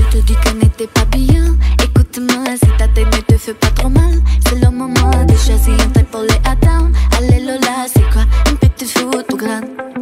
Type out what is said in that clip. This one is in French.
je te dis qu'elle n'était pas bien. Écoute-moi, si ta tête ne te fait pas trop mal, c'est le moment de choisir un tel pour les attendre. Allez Lola, c'est quoi une petite photo grande?